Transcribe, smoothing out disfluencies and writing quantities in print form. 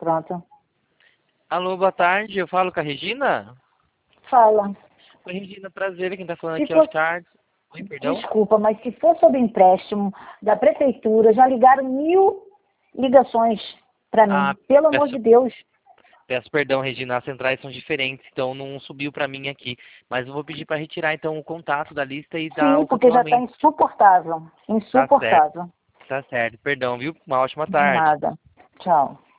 pronto. Alô, boa tarde, eu falo com a Regina? Fala. Oi, Regina, prazer, quem tá falando Se aqui é for... o Charles. Oi, perdão? Desculpa, mas se for sobre empréstimo da prefeitura, já ligaram 1000 ligações para Ah, mim. Pelo amor de Deus. peço perdão, Regina, as centrais são diferentes, então não subiu pra mim aqui. Mas eu vou pedir pra retirar, então, o contato da lista e dar Sim, o porque já está cancelamento. insuportável. Tá certo, Insuportável. tá certo. Perdão, viu? Uma ótima De tarde. nada. Tchau.